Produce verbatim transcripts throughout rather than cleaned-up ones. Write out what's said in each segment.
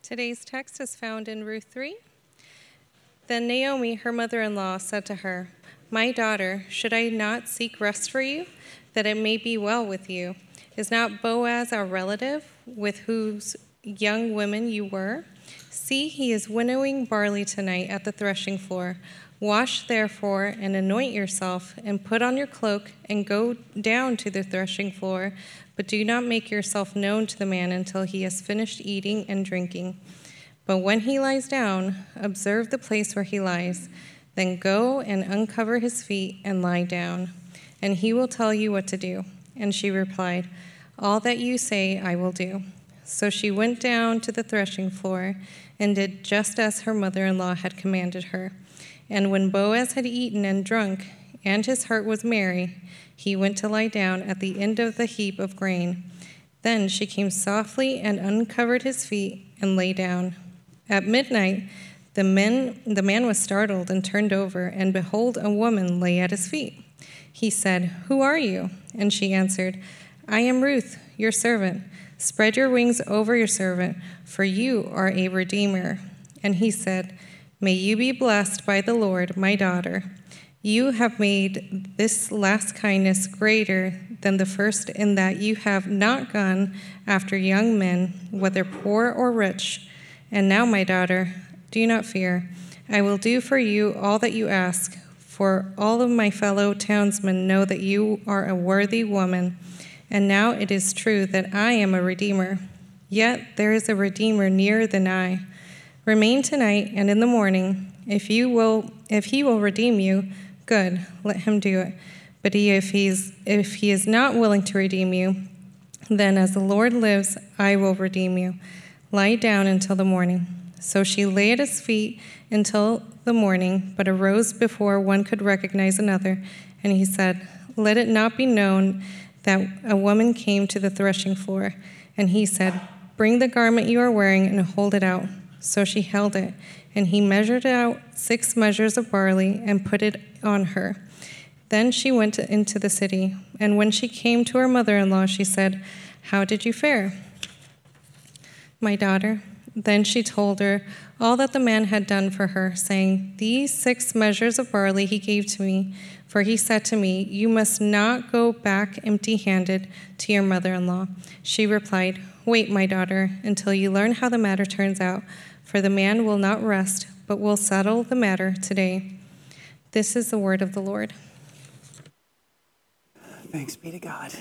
Today's text is found in Ruth three. Then Naomi, her mother-in-law, said to her, "My daughter, should I not seek rest for you, that it may be well with you? Is not Boaz our relative, with whose young women you were? See, he is winnowing barley tonight at the threshing floor. Wash, therefore, and anoint yourself, and put on your cloak, and go down to the threshing floor, but do not make yourself known to the man until he has finished eating and drinking. But when he lies down, observe the place where he lies. Then go and uncover his feet and lie down, and he will tell you what to do." And she replied, "All that you say I will do." So she went down to the threshing floor and did just as her mother-in-law had commanded her. And when Boaz had eaten and drunk, and his heart was merry, he went to lie down at the end of the heap of grain. Then she came softly and uncovered his feet and lay down. At midnight, the man, the man was startled and turned over, and behold, a woman lay at his feet. He said, "Who are you?" And she answered, "I am Ruth, your servant. Spread your wings over your servant, for you are a redeemer." And he said, "May you be blessed by the Lord, my daughter. You have made this last kindness greater than the first, in that you have not gone after young men, whether poor or rich. And now, my daughter, do not fear. I will do for you all that you ask, for all of my fellow townsmen know that you are a worthy woman. And now it is true that I am a redeemer. Yet there is a redeemer nearer than I. Remain tonight, and in the morning, if you will, if he will redeem you, good, let him do it. But if he's if he is not willing to redeem you, then as the Lord lives, I will redeem you. Lie down until the morning." So she lay at his feet until the morning, but arose before one could recognize another. And he said, "Let it not be known that a woman came to the threshing floor." And he said, "Bring the garment you are wearing and hold it out." So she held it, and he measured out six measures of barley and put it on her. Then she went into the city, and when she came to her mother-in-law, she said, "How did you fare, my daughter?" Then she told her all that the man had done for her, saying, "These six measures of barley he gave to me, for he said to me, 'You must not go back empty-handed to your mother-in-law.'" She replied, "Wait, my daughter, until you learn how the matter turns out, for the man will not rest, but will settle the matter today." This is the word of the Lord. Thanks be to God.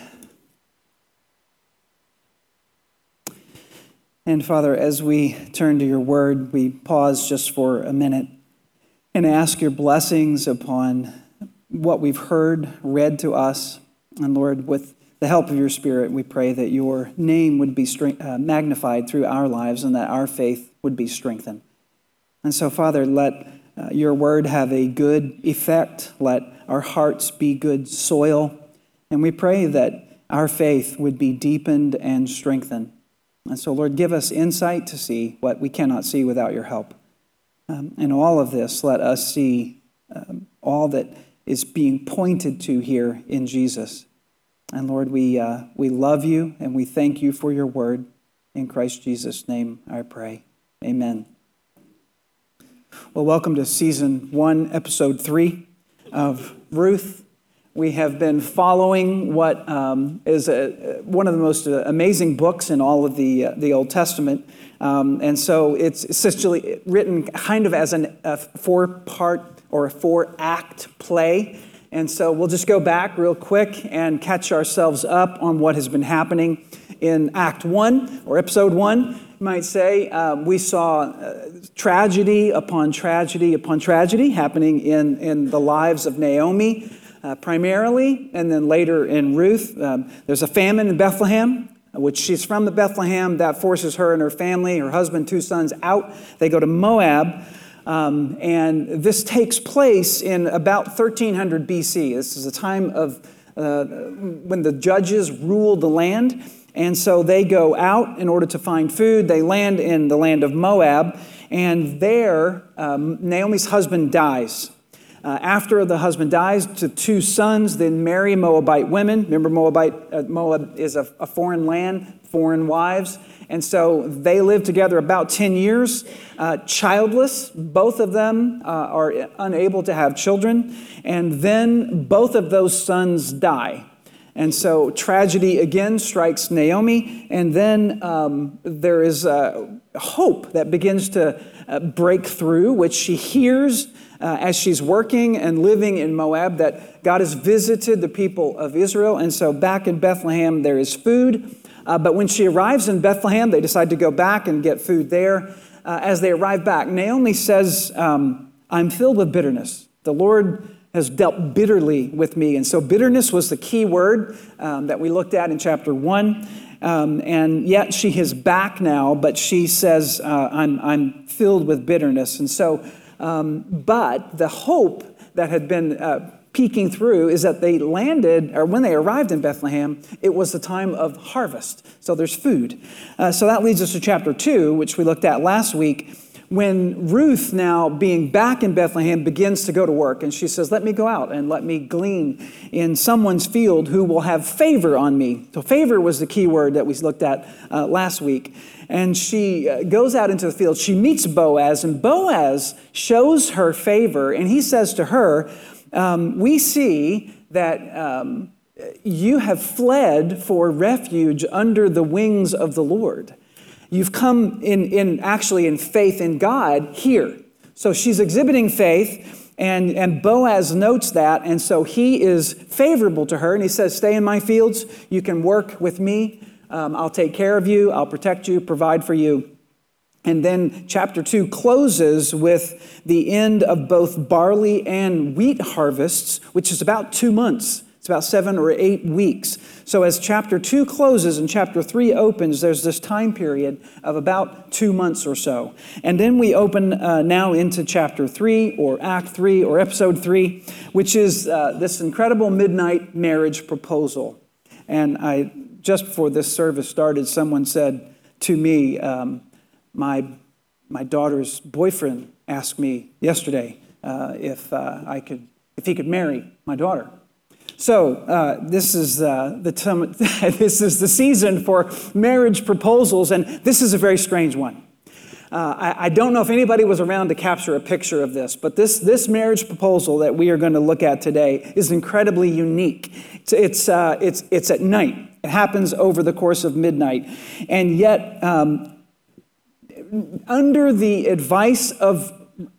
And Father, as we turn to your word, we pause just for a minute and ask your blessings upon what we've heard, read to us. And Lord, with the help of your Spirit, we pray that your name would be uh, magnified through our lives and that our faith would be strengthened. And so, Father, let uh, your word have a good effect. Let our hearts be good soil. And we pray that our faith would be deepened and strengthened. And so, Lord, give us insight to see what we cannot see without your help. Um, in all of this, let us see um, all that is being pointed to here in Jesus. And Lord, we uh, we love you and we thank you for your word. In Christ Jesus' name I pray. Amen. Well, welcome to season one, episode three of Ruth. We have been following what um, is a, one of the most amazing books in all of the uh, the Old Testament. Um, and so it's essentially written kind of as an, a four-part or a four-act play. And so we'll just go back real quick and catch ourselves up on what has been happening in Act One, or Episode One, you might say. Um, we saw uh, tragedy upon tragedy upon tragedy happening in, in the lives of Naomi, uh, primarily, and then later in Ruth. Um, there's a famine in Bethlehem, which she's from the Bethlehem. That forces her and her family, her husband, two sons, out. They go to Moab. Um, and this takes place in about thirteen hundred B C. This is a time of uh, when the judges ruled the land. And so they go out in order to find food. They land in the land of Moab. And there, um, Naomi's husband dies. Uh, after the husband dies, the two sons then marry Moabite women. Remember, Moabite uh, Moab is a, a foreign land, foreign wives. And so they live together about ten years, uh, childless. Both of them uh, are unable to have children. And then both of those sons die. And so tragedy again strikes Naomi, and then um, there is uh, hope that begins to uh, break through, which she hears uh, as she's working and living in Moab, that God has visited the people of Israel. And so back in Bethlehem, there is food. Uh, but when she arrives in Bethlehem, they decide to go back and get food there. Uh, as they arrive back, Naomi says, um, I'm filled with bitterness. The Lord has dealt bitterly with me. And so bitterness was the key word um, that we looked at in chapter one. Um, and yet she is back now, but she says, uh, I'm, I'm filled with bitterness. And so, um, but the hope that had been uh, peeking through is that they landed, or when they arrived in Bethlehem, it was the time of harvest. So there's food. Uh, so that leads us to chapter two, which we looked at last week, when Ruth, now being back in Bethlehem, begins to go to work. And she says, let me go out and let me glean in someone's field who will have favor on me. So favor was the key word that we looked at uh, last week. And she uh, goes out into the field. She meets Boaz, and Boaz shows her favor. And he says to her, um, we see that um, you have fled for refuge under the wings of the Lord. You've come in, in actually in faith in God here. So she's exhibiting faith, and, and Boaz notes that, and so he is favorable to her, and he says, stay in my fields, you can work with me, um, I'll take care of you, I'll protect you, provide for you. And then chapter two closes with the end of both barley and wheat harvests, which is about two months. It's about seven or eight weeks. So as chapter two closes and chapter three opens, there's this time period of about two months or so. And then we open uh, now into chapter three or act three or episode three, which is uh, this incredible midnight marriage proposal. And I, just before this service started, someone said to me, um, my, my daughter's boyfriend asked me yesterday uh, if uh, I could, if he could marry my daughter. So uh, this is uh, the time, this is the season for marriage proposals, and this is a very strange one. Uh, I, I don't know if anybody was around to capture a picture of this, but this this marriage proposal that we are going to look at today is incredibly unique. It's it's uh, it's, it's at night. It happens over the course of midnight, and yet um, under the advice of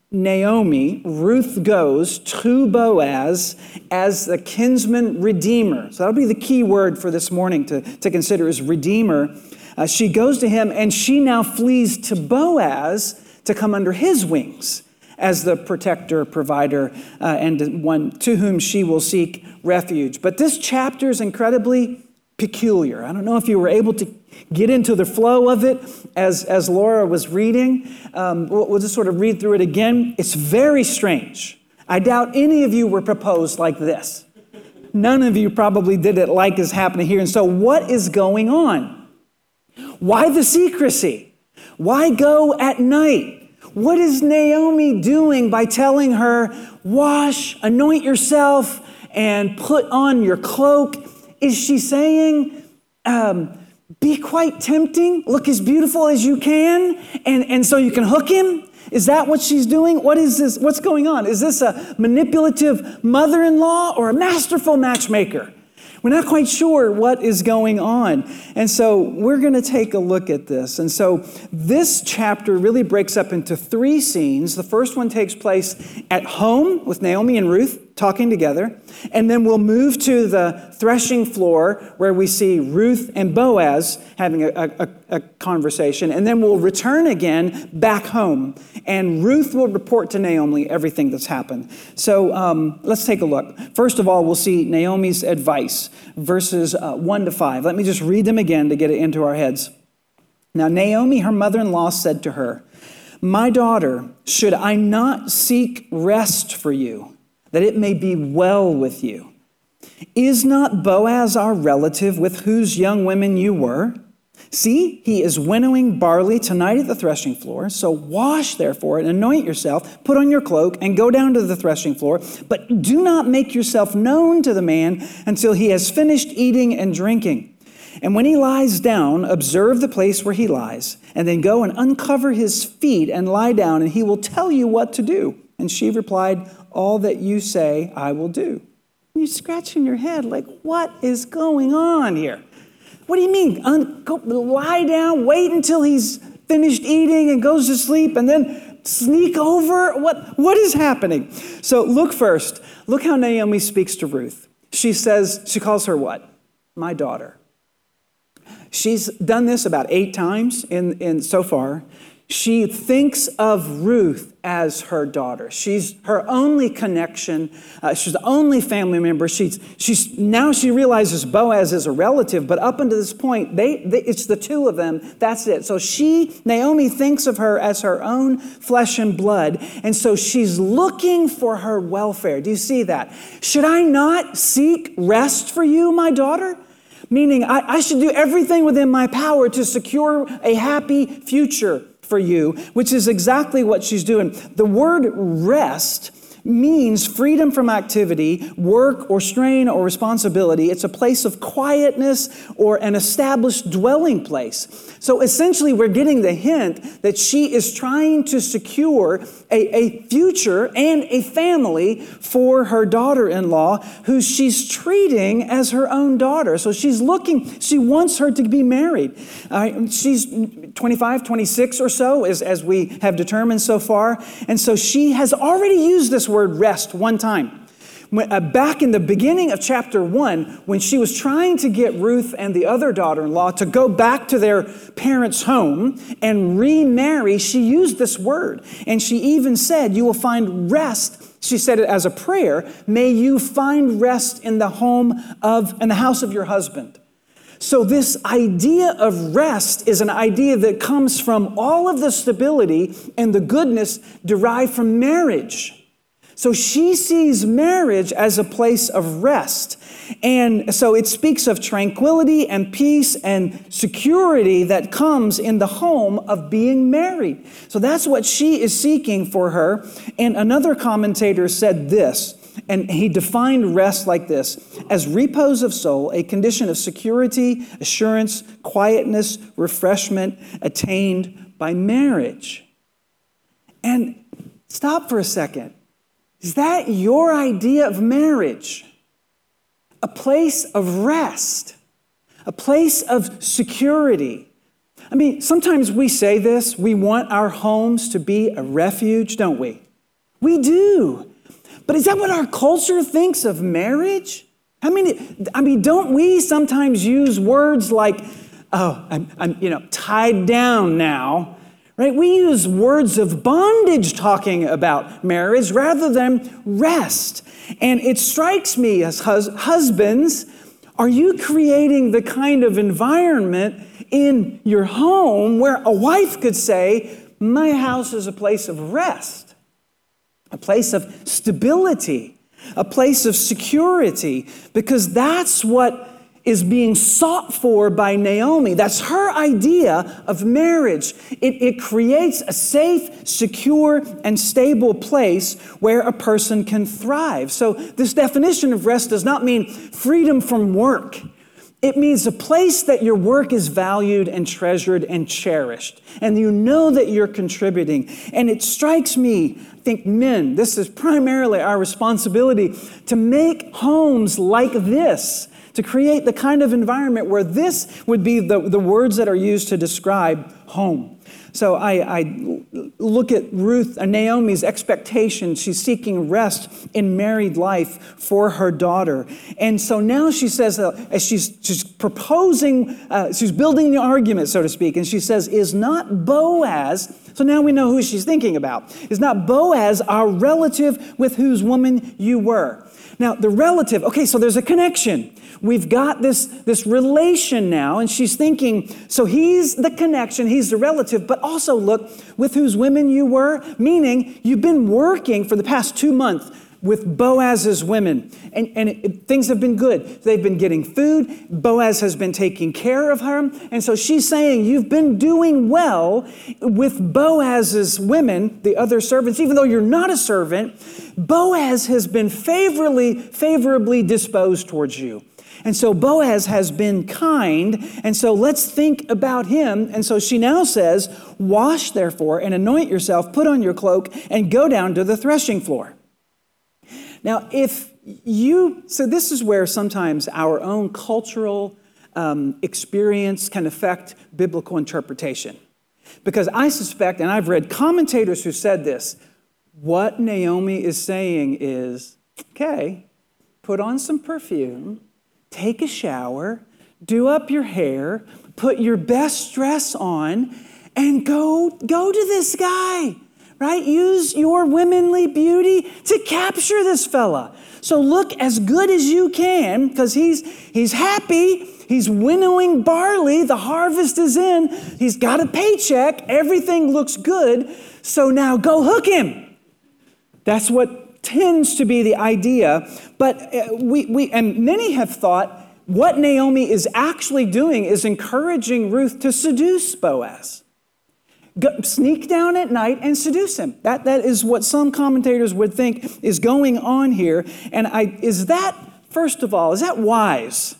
Naomi, Ruth goes to Boaz as the kinsman redeemer. So that'll be the key word for this morning to, to consider is redeemer. Uh, she goes to him, and she now flees to Boaz to come under his wings as the protector, provider, uh, and one to whom she will seek refuge. But this chapter is incredibly peculiar. I don't know if you were able to get into the flow of it as, as Laura was reading. Um, we'll, we'll just sort of read through it again. It's very strange. I doubt any of you were proposed like this. None of you probably did it like is happening here. And so what is going on? Why the secrecy? Why go at night? What is Naomi doing by telling her, wash, anoint yourself, and put on your cloak? Is she saying, um, be quite tempting, look as beautiful as you can, and, and so you can hook him? Is that what she's doing? What is this? What's going on? Is this a manipulative mother-in-law or a masterful matchmaker? We're not quite sure what is going on. And so we're going to take a look at this. And so this chapter really breaks up into three scenes. The first one takes place at home with Naomi and Ruth talking together. And then we'll move to the threshing floor where we see Ruth and Boaz having a, a, a conversation. And then we'll return again back home. And Ruth will report to Naomi everything that's happened. So um, let's take a look. First of all, we'll see Naomi's advice, verses uh, one to five. Let me just read them again to get it into our heads. Now, Naomi, her mother-in-law, said to her, my daughter, should I not seek rest for you, that it may be well with you? Is not Boaz our relative with whose young women you were? See, he is winnowing barley tonight at the threshing floor. So wash, therefore, and anoint yourself, put on your cloak, and go down to the threshing floor. But do not make yourself known to the man until he has finished eating and drinking. And when he lies down, observe the place where he lies, and then go and uncover his feet and lie down, and he will tell you what to do. And she replied, all that you say, I will do. And you're scratching your head like, what is going on here? What do you mean? Un- go, lie down, wait until he's finished eating and goes to sleep, and then sneak over? What, what is happening? So look first. Look how Naomi speaks to Ruth. She says, she calls her what? My daughter. She's done this about eight times in, in so far. She thinks of Ruth as her daughter. She's her only connection. Uh, she's the only family member. She's she's now she realizes Boaz is a relative, but up until this point, they, they it's the two of them. That's it. So she, Naomi, thinks of her as her own flesh and blood, and so she's looking for her welfare. Do you see that? Should I not seek rest for you, my daughter? Meaning, I, I should do everything within my power to secure a happy future for you, which is exactly what she's doing. The word rest means freedom from activity, work or strain or responsibility. It's a place of quietness or an established dwelling place. So essentially, we're getting the hint that she is trying to secure a, a future and a family for her daughter-in-law, who she's treating as her own daughter. So she's looking, she wants her to be married. Uh, she's twenty-five, twenty-six or so, as, as we have determined so far. And so she has already used this word rest one time. When, uh, back in the beginning of chapter one, when she was trying to get Ruth and the other daughter-in-law to go back to their parents' home and remarry, she used this word. And she even said, you will find rest. She said it as a prayer. May you find rest in the home of, in the house of your husband. So this idea of rest is an idea that comes from all of the stability and the goodness derived from marriage. So she sees marriage as a place of rest. And so it speaks of tranquility and peace and security that comes in the home of being married. So that's what she is seeking for her. And another commentator said this, and he defined rest like this: as repose of soul, a condition of security, assurance, quietness, refreshment attained by marriage. And stop for a second. Is that your idea of marriage? A place of rest, a place of security. I mean, sometimes we say this, we want our homes to be a refuge, don't we? We do. But is that what our culture thinks of marriage? I mean, I mean, don't we sometimes use words like, oh, I'm, I'm you know, tied down now? Right? We use words of bondage talking about marriage rather than rest. And it strikes me as hus- husbands, are you creating the kind of environment in your home where a wife could say, my house is a place of rest, a place of stability, a place of security, because that's what is being sought for by Naomi. That's her idea of marriage. It, it creates a safe, secure, and stable place where a person can thrive. So this definition of rest does not mean freedom from work. It means a place that your work is valued and treasured and cherished, and you know that you're contributing. And it strikes me, I think men, this is primarily our responsibility to make homes like this, to create the kind of environment where this would be the, the words that are used to describe home. So I, I look at Ruth, uh, Naomi's expectation. She's seeking rest in married life for her daughter. And so now she says, uh, as she's, she's proposing, uh, she's building the argument, so to speak, and she says, is not Boaz, so now we know who she's thinking about, is not Boaz our relative with whose woman you were? Now, the relative, okay, so there's a connection. We've got this, this relation now, and she's thinking, so he's the connection, he's the relative, but also look, with whose women you were, meaning you've been working for the past two months with Boaz's women, and, and it, it, things have been good. They've been getting food, Boaz has been taking care of her, and so she's saying, you've been doing well with Boaz's women, the other servants, even though you're not a servant, Boaz has been favorably, favorably disposed towards you. And so Boaz has been kind, and so let's think about him. And so she now says, wash therefore and anoint yourself, put on your cloak, and go down to the threshing floor. Now, if you, so this is where sometimes our own cultural um, experience can affect biblical interpretation. Because I suspect, and I've read commentators who said this, what Naomi is saying is, okay, put on some perfume, take a shower, do up your hair, put your best dress on, and go, go to this guy, right? Use your womanly beauty to capture this fella. So look as good as you can, because he's, he's happy. He's winnowing barley. The harvest is in. He's got a paycheck. Everything looks good. So now go hook him. That's what tends to be the idea. But we, we and many have thought what Naomi is actually doing is encouraging Ruth to seduce Boaz. Go, sneak down at night and seduce him. That, that is what some commentators would think is going on here. And I, is that, first of all, is that wise?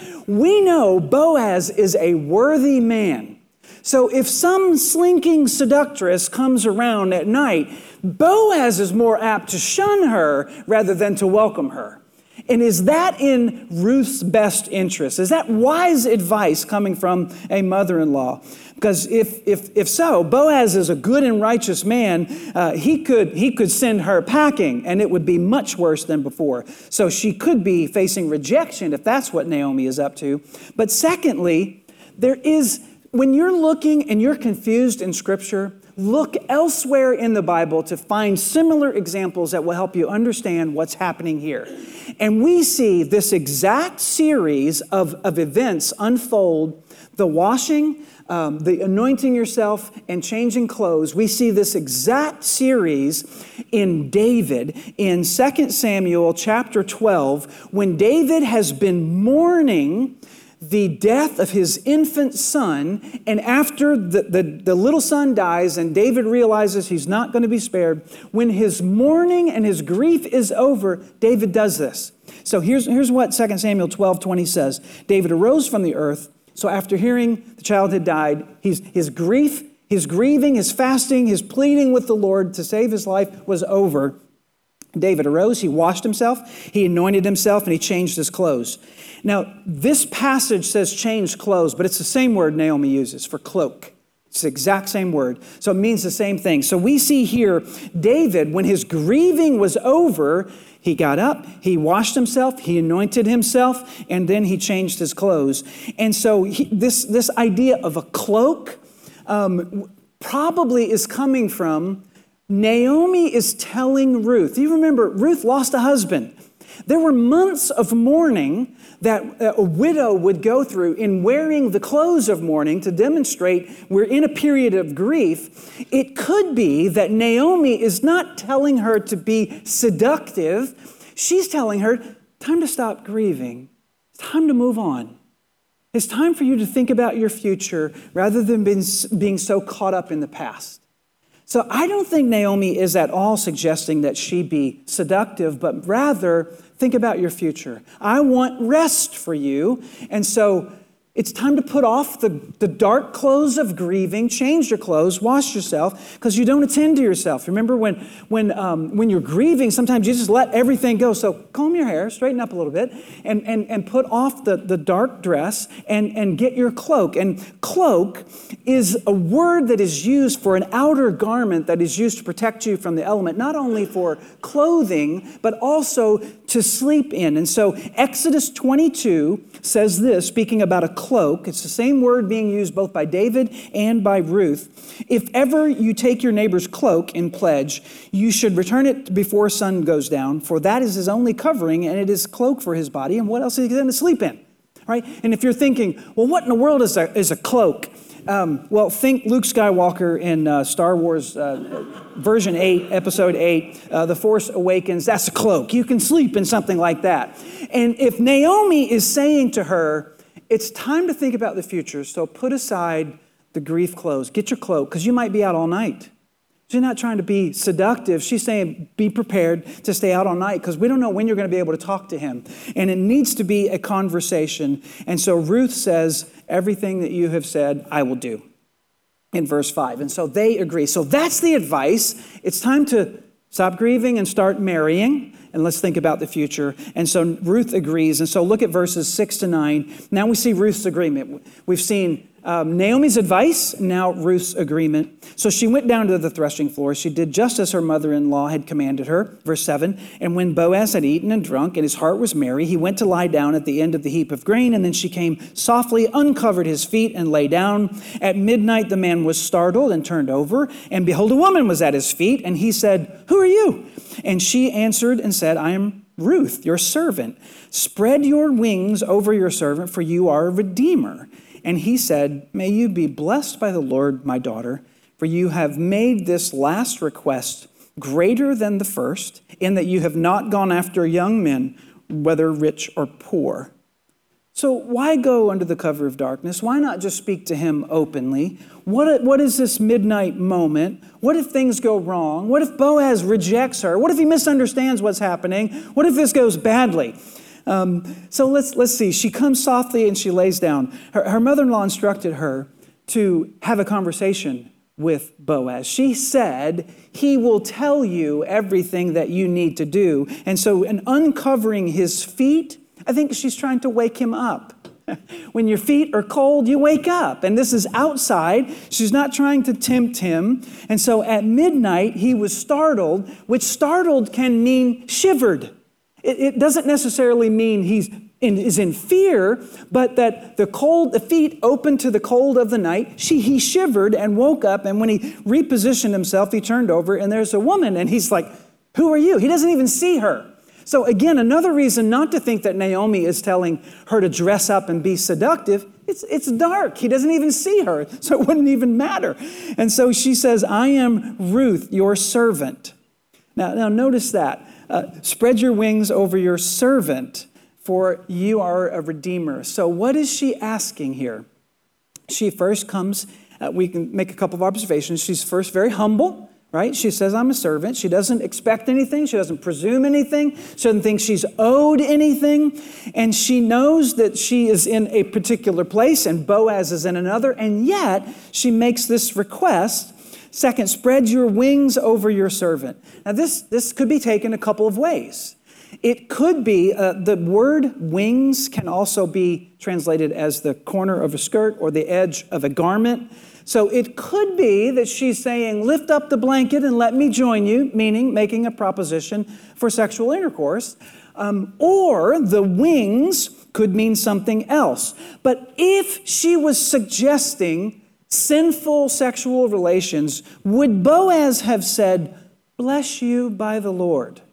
We know Boaz is a worthy man. So if some slinking seductress comes around at night, Boaz is more apt to shun her rather than to welcome her. And is that in Ruth's best interest? Is that wise advice coming from a mother-in-law? Because if if if so, Boaz is a good and righteous man. Uh, he could he could send her packing, and it would be much worse than before. So she could be facing rejection if that's what Naomi is up to. But secondly, there is, when you're looking and you're confused in Scripture, look elsewhere in the Bible to find similar examples that will help you understand what's happening here. And we see this exact series of, of events unfold, the washing, um, the anointing yourself, and changing clothes. We see this exact series in David in Second Samuel chapter twelve, when David has been mourning the death of his infant son, and after the, the, the little son dies and David realizes he's not going to be spared, when his mourning and his grief is over, David does this. So here's, here's what Second Samuel twelve twenty says. David arose from the earth, so after hearing the child had died, he's, his grief, his grieving, his fasting, his pleading with the Lord to save his life was over. David arose, he washed himself, he anointed himself, and he changed his clothes. Now, this passage says change clothes, but it's the same word Naomi uses for cloak. It's the exact same word. So it means the same thing. So we see here, David, when his grieving was over, he got up, he washed himself, he anointed himself, and then he changed his clothes. And so he, this, this idea of a cloak um, probably is coming from Naomi is telling Ruth. You remember, Ruth lost a husband. There were months of mourning that a widow would go through in wearing the clothes of mourning to demonstrate we're in a period of grief. It could be that Naomi is not telling her to be seductive. She's telling her, time to stop grieving. It's time to move on. It's time for you to think about your future rather than being, being so caught up in the past. So I don't think Naomi is at all suggesting that she be seductive, but rather think about your future. I want rest for you. And so it's time to put off the, the dark clothes of grieving, change your clothes, wash yourself, because you don't attend to yourself. Remember when, when, um, when you're grieving, sometimes you just let everything go. So comb your hair, straighten up a little bit, and, and, and put off the, the dark dress and, and get your cloak. And cloak is a word that is used for an outer garment that is used to protect you from the element, not only for clothing, but also to sleep in. And so Exodus twenty-two says this, speaking about a cloak. It's the same word being used both by David and by Ruth. If ever you take your neighbor's cloak in pledge, you should return it before sun goes down, for that is his only covering, and it is cloak for his body. And what else is he going to sleep in? Right? And if you're thinking, well, what in the world is a, is a cloak? Um, well, think Luke Skywalker in uh, Star Wars uh, version eight, episode eight, uh, The Force Awakens. That's a cloak. You can sleep in something like that. And if Naomi is saying to her, it's time to think about the future, so put aside the grief clothes. Get your cloak, because you might be out all night. She's not trying to be seductive. She's saying, be prepared to stay out all night because we don't know when you're going to be able to talk to him. And it needs to be a conversation. And so Ruth says, everything that you have said, I will do. In verse five. And so they agree. So that's the advice. It's time to stop grieving and start marrying. And let's think about the future. And so Ruth agrees. And so look at verses six to nine. Now we see Ruth's agreement. We've seen um, Naomi's advice, now Ruth's agreement. So she went down to the threshing floor. She did just as her mother-in-law had commanded her. Verse seven. And when Boaz had eaten and drunk and his heart was merry, he went to lie down at the end of the heap of grain. And then she came softly, uncovered his feet and lay down. At midnight, the man was startled and turned over. And behold, a woman was at his feet. And he said, who are you? And she answered and said, I am Ruth, your servant. Spread your wings over your servant, for you are a redeemer. And he said, may you be blessed by the Lord, my daughter, for you have made this last request greater than the first, in that you have not gone after young men, whether rich or poor. So why go under the cover of darkness? Why not just speak to him openly? What, what is this midnight moment? What if things go wrong? What if Boaz rejects her? What if he misunderstands what's happening? What if this goes badly? Um, so let's let's see. She comes softly and she lays down. Her, her mother-in-law instructed her to have a conversation with Boaz. She said, he will tell you everything that you need to do. And so in uncovering his feet, I think she's trying to wake him up. When your feet are cold, you wake up. And this is outside. She's not trying to tempt him. And so at midnight, he was startled, which startled can mean shivered. It, it doesn't necessarily mean he's in, is in fear, but that the cold, the feet opened to the cold of the night. She, he shivered and woke up. And when he repositioned himself, he turned over and there's a woman. And he's like, who are you? He doesn't even see her. So again, another reason not to think that Naomi is telling her to dress up and be seductive. It's, it's dark. He doesn't even see her, so it wouldn't even matter. And so she says, I am Ruth, your servant. Now, now notice that. Uh, spread your wings over your servant, for you are a redeemer. So what is she asking here? She first comes, uh, we can make a couple of observations. She's first very humble. Right? She says, I'm a servant. She doesn't expect anything. She doesn't presume anything. She doesn't think she's owed anything. And she knows that she is in a particular place and Boaz is in another. And yet she makes this request. Second, spread your wings over your servant. Now this, this could be taken a couple of ways. It could be, uh, the word wings can also be translated as the corner of a skirt or the edge of a garment. So it could be that she's saying, lift up the blanket and let me join you, meaning making a proposition for sexual intercourse. Um, or the wings could mean something else. But if she was suggesting sinful sexual relations, would Boaz have said, bless you by the Lord?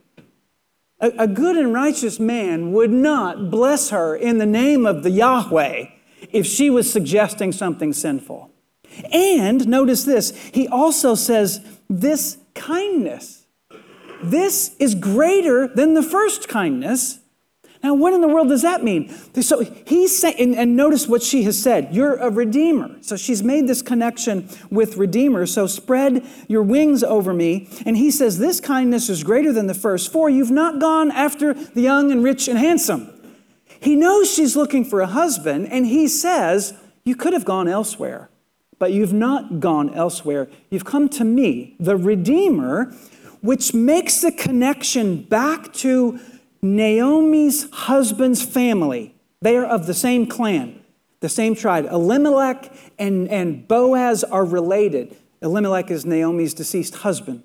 A, a good and righteous man would not bless her in the name of the Yahweh if she was suggesting something sinful. And notice this, he also says, this kindness, this is greater than the first kindness. Now, what in the world does that mean? So he's saying, and, and notice what she has said, you're a redeemer. So she's made this connection with redeemer. So spread your wings over me. And he says, this kindness is greater than the first, for you've not gone after the young and rich and handsome. He knows she's looking for a husband, and he says, you could have gone elsewhere. But you've not gone elsewhere. You've come to me, the Redeemer, which makes the connection back to Naomi's husband's family. They are of the same clan, the same tribe. Elimelech and, and Boaz are related. Elimelech is Naomi's deceased husband.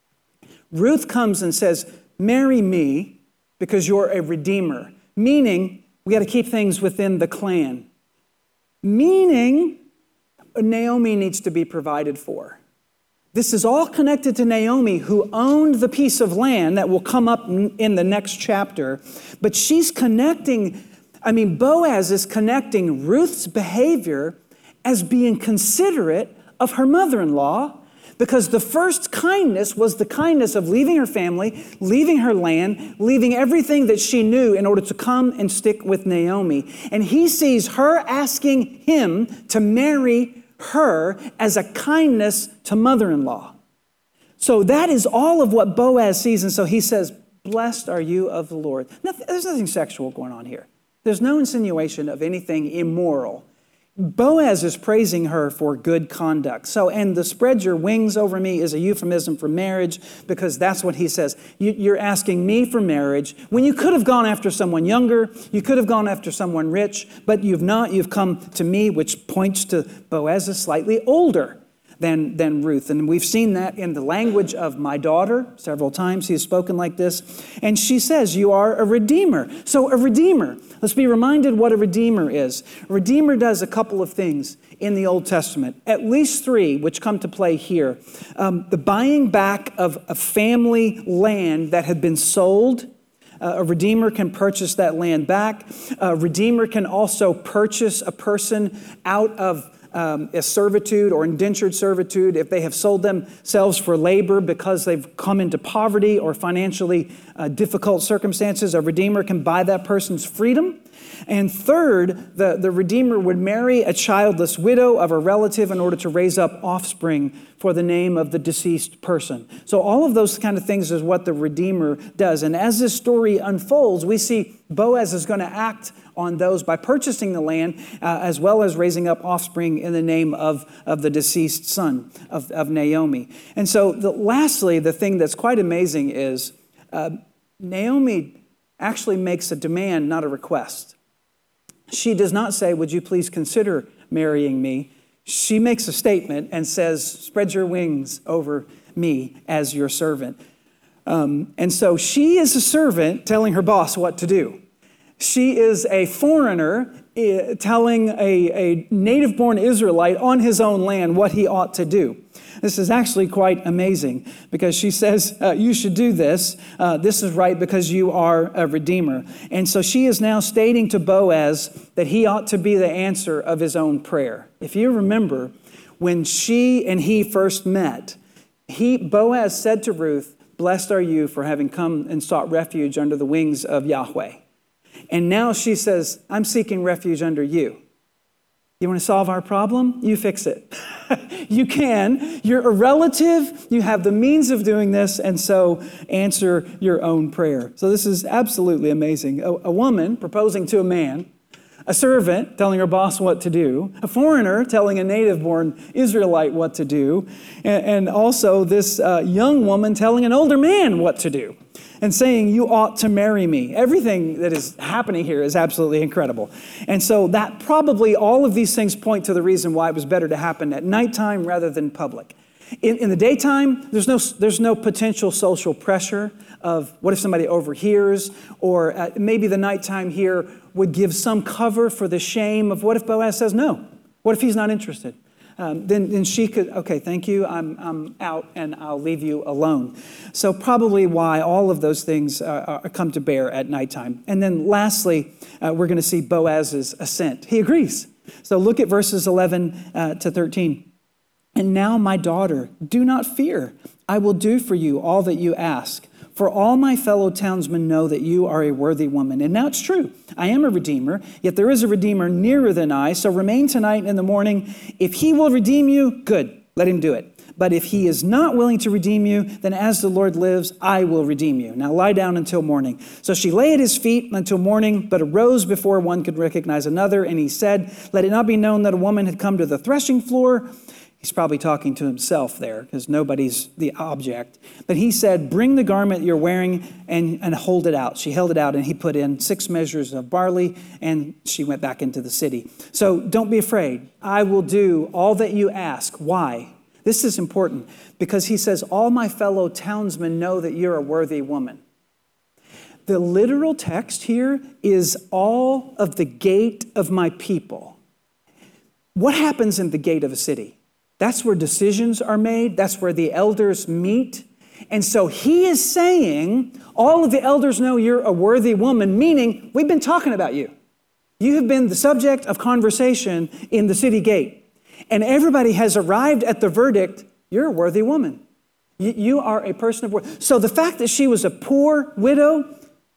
Ruth comes and says, marry me because you're a redeemer. Meaning, we got to keep things within the clan. Meaning, Naomi needs to be provided for. This is all connected to Naomi, who owned the piece of land that will come up in the next chapter. But she's connecting, I mean, Boaz is connecting Ruth's behavior as being considerate of her mother-in-law, because the first kindness was the kindness of leaving her family, leaving her land, leaving everything that she knew in order to come and stick with Naomi. And he sees her asking him to marry her as a kindness to mother-in-law. So that is all of what Boaz sees. And so he says, blessed are you of the Lord. Nothing, there's nothing sexual going on here. There's no insinuation of anything immoral. Boaz is praising her for good conduct. So, and the spread your wings over me is a euphemism for marriage, because that's what he says. You, you're asking me for marriage when you could have gone after someone younger, you could have gone after someone rich, but you've not. You've come to me, which points to Boaz is slightly older than, than Ruth. And we've seen that in the language of my daughter. Several times he has spoken like this. And she says, you are a redeemer. So a redeemer, let's be reminded what a redeemer is. A redeemer does a couple of things in the Old Testament, at least three, which come to play here. Um, the buying back of a family land that had been sold. Uh, a redeemer can purchase that land back. A redeemer can also purchase a person out of Um, a servitude or indentured servitude if they have sold themselves for labor because they've come into poverty or financially uh, difficult circumstances. A redeemer can buy that person's freedom. And third, the, the redeemer would marry a childless widow of a relative in order to raise up offspring for the name of the deceased person. So all of those kind of things is what the redeemer does. And as this story unfolds, we see Boaz is going to act on those by purchasing the land, uh, as well as raising up offspring in the name of, of the deceased son of, of Naomi. And so the, lastly, the thing that's quite amazing is uh, Naomi actually makes a demand, not a request. She does not say, would you please consider marrying me? She makes a statement and says, spread your wings over me as your servant. Um, and so she is a servant telling her boss what to do. She is a foreigner uh, telling a, a native-born Israelite on his own land what he ought to do. This is actually quite amazing because she says, uh, you should do this. Uh, this is right because you are a redeemer. And so she is now stating to Boaz that he ought to be the answer of his own prayer. If you remember, when she and he first met, he Boaz said to Ruth, blessed are you for having come and sought refuge under the wings of Yahweh. And now she says, I'm seeking refuge under you. You want to solve our problem? You fix it. You can. You're a relative. You have the means of doing this. And so answer your own prayer. So this is absolutely amazing. A, a woman proposing to a man, a servant telling her boss what to do, a foreigner telling a native-born Israelite what to do, and, and also this uh, young woman telling an older man what to do and saying, you ought to marry me. Everything that is happening here is absolutely incredible. And so that probably all of these things point to the reason why it was better to happen at nighttime rather than public. In, in the daytime, there's no, there's no potential social pressure of what if somebody overhears, or uh, maybe the nighttime here would give some cover for the shame of what if Boaz says no? What if he's not interested? Um, then, then she could, okay, thank you, I'm, I'm out and I'll leave you alone. So probably why all of those things uh, are, come to bear at nighttime. And then lastly, uh, we're going to see Boaz's assent. He agrees. So look at verses eleven uh, to thirteen. And now, my daughter, do not fear. I will do for you all that you ask. For all my fellow townsmen know that you are a worthy woman. And now it's true. I am a redeemer, yet there is a redeemer nearer than I. So remain tonight and in the morning. If he will redeem you, good, let him do it. But if he is not willing to redeem you, then as the Lord lives, I will redeem you. Now lie down until morning. So she lay at his feet until morning, but arose before one could recognize another. And he said, let it not be known that a woman had come to the threshing floor. He's probably talking to himself there because nobody's the object. But he said, bring the garment you're wearing and, and hold it out. She held it out and he put in six measures of barley and she went back into the city. So don't be afraid. I will do all that you ask. Why? This is important because he says, all my fellow townsmen know that you're a worthy woman. The literal text here is all of the gate of my people. What happens in the gate of a city? That's where decisions are made. That's where the elders meet. And so he is saying, all of the elders know you're a worthy woman, meaning we've been talking about you. You have been the subject of conversation in the city gate. And everybody has arrived at the verdict, you're a worthy woman. You, you are a person of worth. So the fact that she was a poor widow,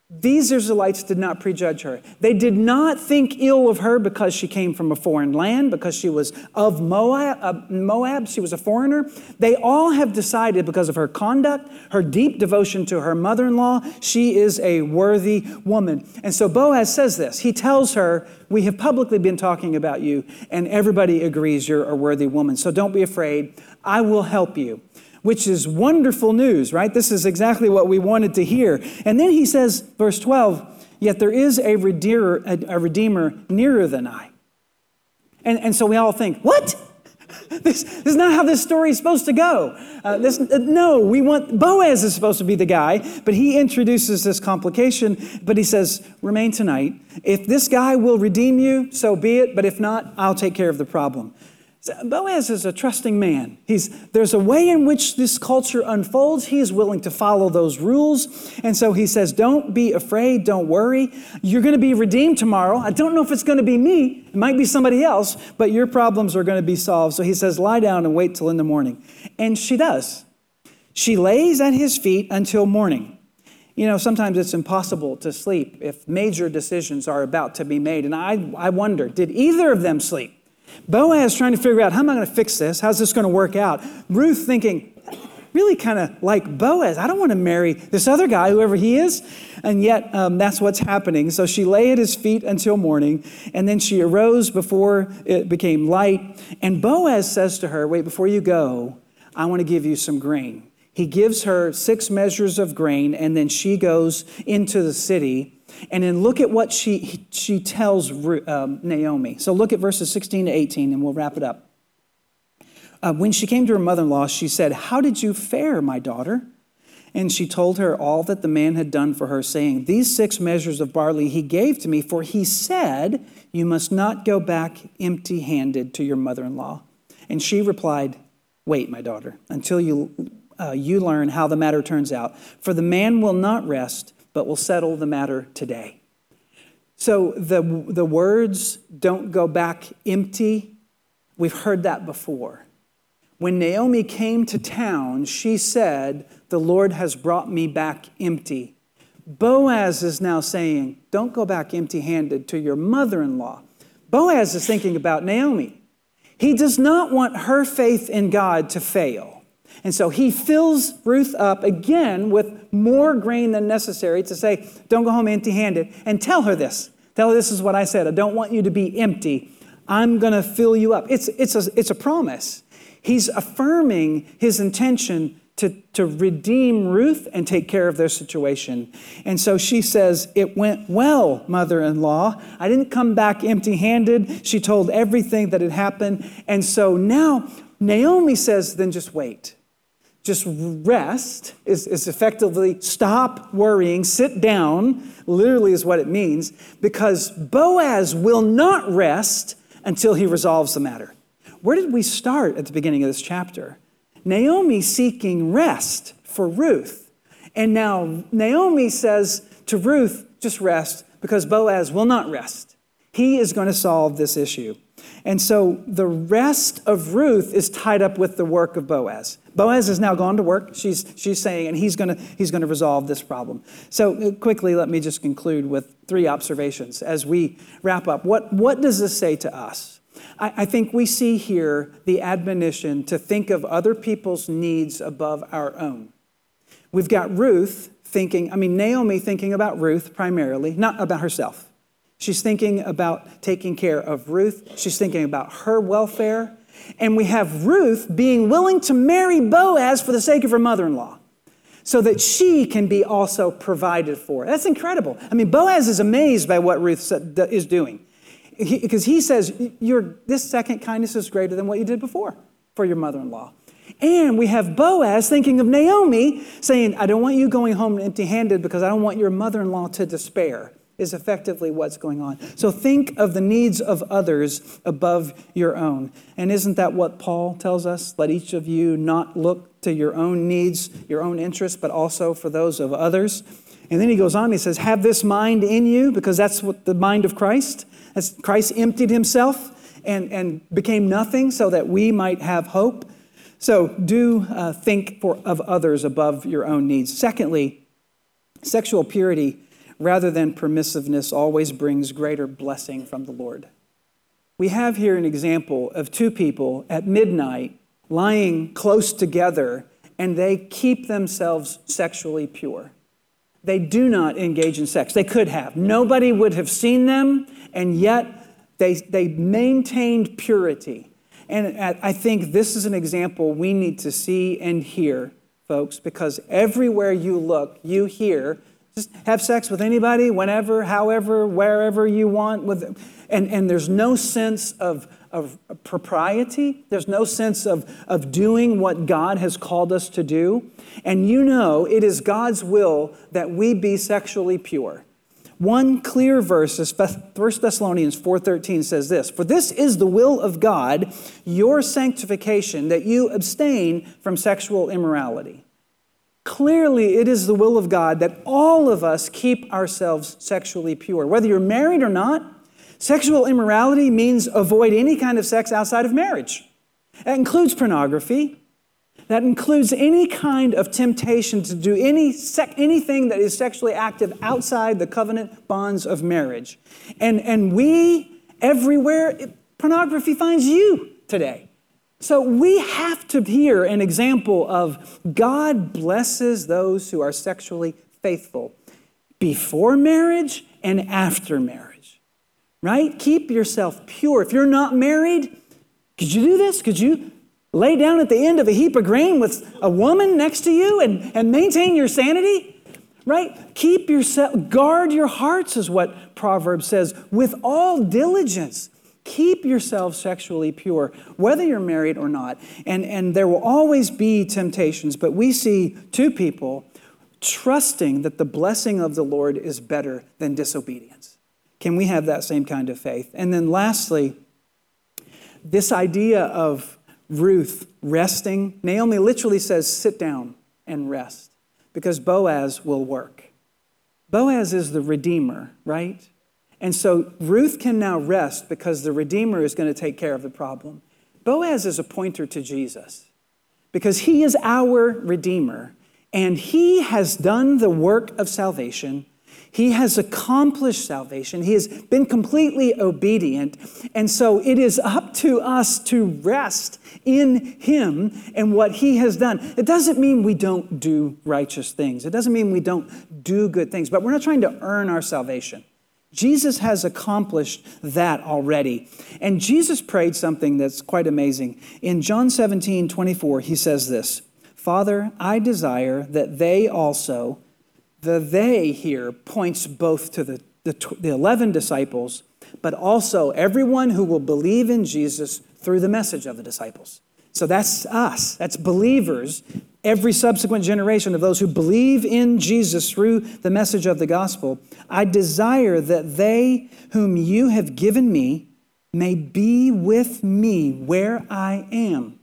These Israelites did not prejudge her. They did not think ill of her because she came from a foreign land, because she was of Moab, uh, Moab, she was a foreigner. They all have decided because of her conduct, her deep devotion to her mother-in-law, she is a worthy woman. And so Boaz says this. He tells her, we have publicly been talking about you, and everybody agrees you're a worthy woman. So don't be afraid. I will help you. Which is wonderful news, right? This is exactly what we wanted to hear. And then he says, verse twelve, yet there is a redeemer, a, a redeemer nearer than I. And, and so we all think, what? This, this is not how this story is supposed to go. Uh, this, uh, no, we want, Boaz is supposed to be the guy, but he introduces this complication, but he says, remain tonight. If this guy will redeem you, so be it, but if not, I'll take care of the problem. Boaz is a trusting man. He's, there's a way in which this culture unfolds. He is willing to follow those rules. And so he says, don't be afraid. Don't worry. You're going to be redeemed tomorrow. I don't know if it's going to be me. It might be somebody else, but your problems are going to be solved. So he says, lie down and wait till in the morning. And she does. She lays at his feet until morning. You know, sometimes it's impossible to sleep if major decisions are about to be made. And I, I wonder, did either of them sleep? Boaz trying to figure out, how am I going to fix this? How's this going to work out? Ruth thinking, really kind of like Boaz, I don't want to marry this other guy, whoever he is. And yet um, that's what's happening. So she lay at his feet until morning, and then she arose before it became light. And Boaz says to her, wait, before you go, I want to give you some grain. He gives her six measures of grain, and then she goes into the city. And then look at what she she tells um, Naomi. So look at verses sixteen to eighteen, and we'll wrap it up. Uh, when she came to her mother-in-law, she said, how did you fare, my daughter? And she told her all that the man had done for her, saying, these six measures of barley he gave to me, for he said, you must not go back empty-handed to your mother-in-law. And she replied, wait, my daughter, until you, uh, you learn how the matter turns out. For the man will not rest, but we'll settle the matter today. So the, the words, don't go back empty, we've heard that before. When Naomi came to town, she said, the Lord has brought me back empty. Boaz is now saying, don't go back empty-handed to your mother-in-law. Boaz is thinking about Naomi. He does not want her faith in God to fail. And so he fills Ruth up again with more grain than necessary to say, don't go home empty-handed, and tell her this. Tell her this is what I said. I don't want you to be empty. I'm going to fill you up. It's, it's, a, it's a promise. He's affirming his intention to, to redeem Ruth and take care of their situation. And so she says, it went well, mother-in-law. I didn't come back empty-handed. She told everything that had happened. And so now Naomi says, then just wait. Just rest is, is effectively stop worrying, sit down, literally is what it means, because Boaz will not rest until he resolves the matter. Where did we start at the beginning of this chapter? Naomi seeking rest for Ruth. And now Naomi says to Ruth, just rest, because Boaz will not rest. He is going to solve this issue. And so the rest of Ruth is tied up with the work of Boaz. Boaz has now gone to work, she's, she's saying, and he's going to he's going to resolve this problem. So quickly, let me just conclude with three observations as we wrap up. What, what does this say to us? I, I think we see here the admonition to think of other people's needs above our own. We've got Ruth thinking, I mean, Naomi thinking about Ruth primarily, not about herself. She's thinking about taking care of Ruth. She's thinking about her welfare. And we have Ruth being willing to marry Boaz for the sake of her mother-in-law so that she can be also provided for. That's incredible. I mean, Boaz is amazed by what Ruth is doing because he, he says, Your, this second kindness is greater than what you did before for your mother-in-law. And we have Boaz thinking of Naomi saying, I don't want you going home empty-handed because I don't want your mother-in-law to despair. Is effectively what's going on. So think of the needs of others above your own. And isn't that what Paul tells us? Let each of you not look to your own needs, your own interests, but also for those of others. And then he goes on, he says, have this mind in you, because that's what the mind of Christ. As Christ emptied himself and, and became nothing so that we might have hope. So do uh, think for, of others above your own needs. Secondly, sexual purity rather than permissiveness always brings greater blessing from the Lord. We have here an example of two people at midnight lying close together, and they keep themselves sexually pure. They do not engage in sex. They could have. Nobody would have seen them, and yet they, they maintained purity. And I think this is an example we need to see and hear, folks, because everywhere you look, you hear, just have sex with anybody, whenever, however, wherever you want. With, and, and there's no sense of, of propriety. There's no sense of, of doing what God has called us to do. And you know it is God's will that we be sexually pure. One clear verse is First Thessalonians four thirteen says this, "For this is the will of God, your sanctification, that you abstain from sexual immorality." Clearly, it is the will of God that all of us keep ourselves sexually pure. Whether you're married or not, sexual immorality means avoid any kind of sex outside of marriage. That includes pornography. That includes any kind of temptation to do any sec- anything that is sexually active outside the covenant bonds of marriage. And, and we, everywhere, it, pornography finds you today. So we have to hear an example of God blesses those who are sexually faithful before marriage and after marriage, right? Keep yourself pure. If you're not married, could you do this? Could you lay down at the end of a heap of grain with a woman next to you and, and maintain your sanity? Right? Keep yourself, guard your hearts is what Proverbs says, with all diligence. Keep yourself sexually pure, whether you're married or not. And, and there will always be temptations, but we see two people trusting that the blessing of the Lord is better than disobedience. Can we have that same kind of faith? And then lastly, this idea of Ruth resting. Naomi literally says, sit down and rest, because Boaz will work. Boaz is the Redeemer, right? And so Ruth can now rest because the Redeemer is going to take care of the problem. Boaz is a pointer to Jesus because he is our Redeemer, and he has done the work of salvation. He has accomplished salvation. He has been completely obedient. And so it is up to us to rest in him and what he has done. It doesn't mean we don't do righteous things. It doesn't mean we don't do good things, but we're not trying to earn our salvation. Jesus has accomplished that already. And Jesus prayed something that's quite amazing. In John seventeen twenty-four, he says this, "Father, I desire that they also," the they here points both to the, the, the eleven disciples, but also everyone who will believe in Jesus through the message of the disciples. So that's us. That's believers. Every subsequent generation of those who believe in Jesus through the message of the gospel. I desire that they whom you have given me may be with me where I am.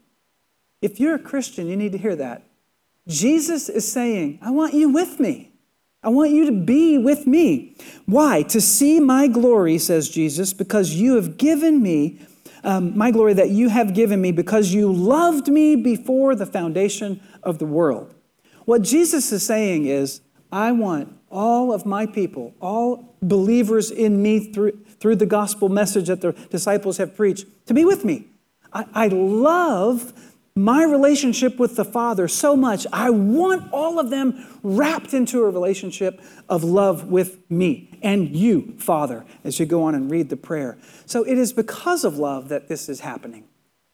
If you're a Christian, you need to hear that. Jesus is saying, I want you with me. I want you to be with me. Why? To see my glory, says Jesus, because you have given me Um, my glory that you have given me because you loved me before the foundation of the world. What Jesus is saying is, I want all of my people, all believers in me through, through the gospel message that the disciples have preached, to be with me. I, I love my relationship with the Father so much. I want all of them wrapped into a relationship of love with me and you, Father, as you go on and read the prayer. So it is because of love that this is happening.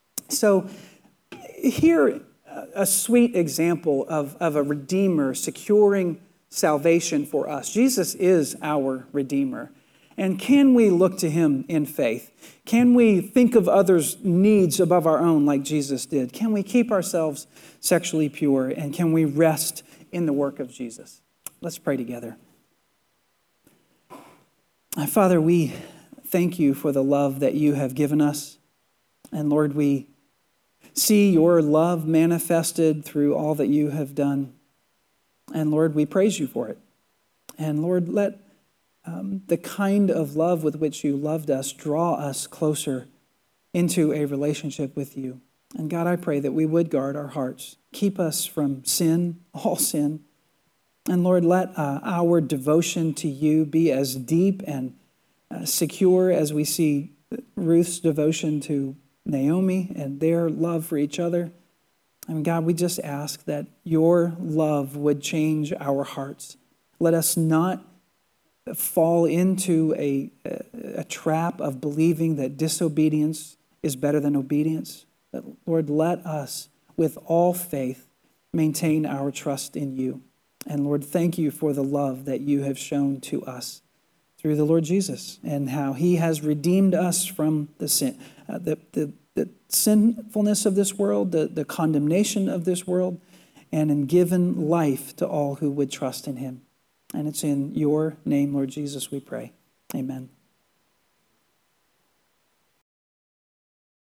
So here, a sweet example of, of a Redeemer securing salvation for us. Jesus is our Redeemer. And can we look to him in faith? Can we think of others' needs above our own like Jesus did? Can we keep ourselves sexually pure? And can we rest in the work of Jesus? Let's pray together. Father, we thank you for the love that you have given us. And Lord, we see your love manifested through all that you have done. And Lord, we praise you for it. And Lord, let Um, the kind of love with which you loved us draw us closer into a relationship with you. And God, I pray that we would guard our hearts, keep us from sin, all sin, And Lord, let uh, our devotion to you be as deep and uh, secure as we see Ruth's devotion to Naomi and their love for each other. And God, we just ask that your love would change our hearts. Let us not fall into a, a, a trap of believing that disobedience is better than obedience. But Lord, let us, with all faith, maintain our trust in you. And Lord, thank you for the love that you have shown to us through the Lord Jesus and how he has redeemed us from the sin, uh, the, the, the sinfulness of this world, the, the condemnation of this world, and in given life to all who would trust in him. And it's in your name, Lord Jesus, we pray. Amen.